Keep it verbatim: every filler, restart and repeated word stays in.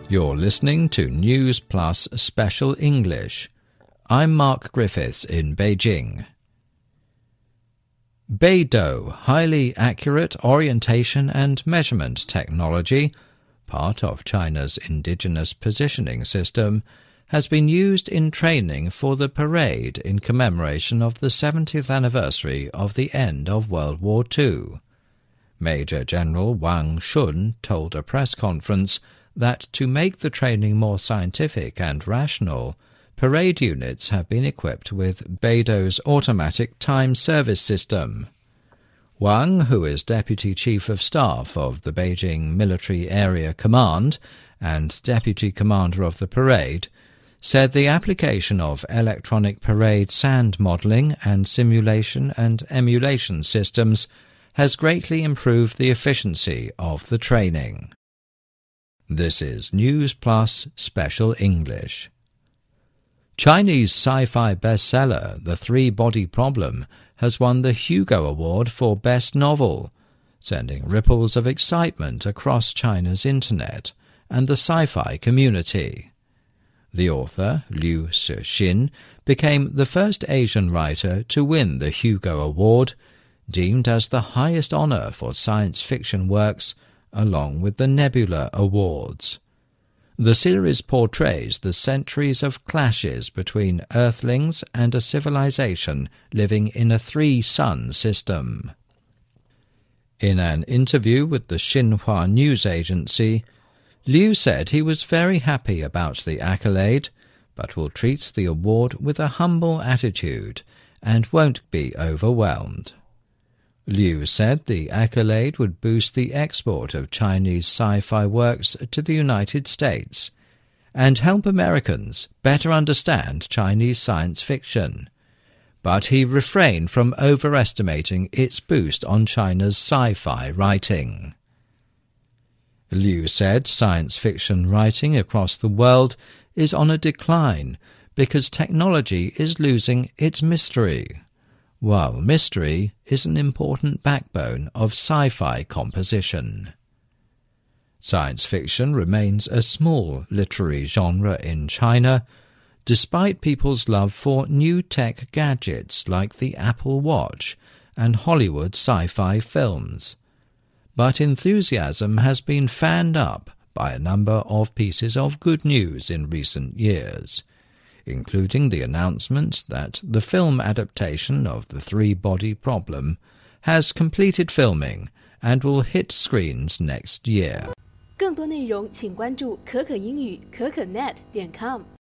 You're listening to News Plus Special English. I'm Mark Griffiths in Beijing. Beidou highly accurate orientation and measurement technology, part of China's indigenous positioning system, has been used in training for the parade in commemoration of the seventieth anniversary of the end of World War Two. Major General Wang Shun told a press conference that to make the training more scientific and rational, parade units have been equipped with Beidou's automatic time service system. Wang, who is Deputy Chief of Staff of the Beijing Military Area Command and Deputy Commander of the parade, said the application of electronic parade sand modelling and simulation and emulation systems has greatly improved the efficiency of the training. This is News Plus Special English. Chinese sci-fi bestseller The Three-Body Problem has won the Hugo Award for Best Novel, sending ripples of excitement across China's internet and the sci-fi community. The author, Liu Cixin, became the first Asian writer to win the Hugo Award, deemed as the highest honour for science fiction works, along with the Nebula Awards. The series portrays the centuries of clashes between Earthlings and a civilization living in a three-sun system. In an interview with the Xinhua news agency, Liu said he was very happy about the accolade, but will treat the award with a humble attitude and won't be overwhelmed. Liu said the accolade would boost the export of Chinese sci-fi works to the United States and help Americans better understand Chinese science fiction, but he refrained from overestimating its boost on China's sci-fi writing. Liu said science fiction writing across the world is on a decline because technology is losing its mystery, while mystery is an important backbone of sci-fi composition. Science fiction remains a small literary genre in China, despite people's love for new tech gadgets like the Apple Watch and Hollywood sci-fi films. But enthusiasm has been fanned up by a number of pieces of good news in recent years, including the announcement that the film adaptation of The Three-Body Problem has completed filming and will hit screens next year. 更多内容请关注可可英语可可 net 点 com。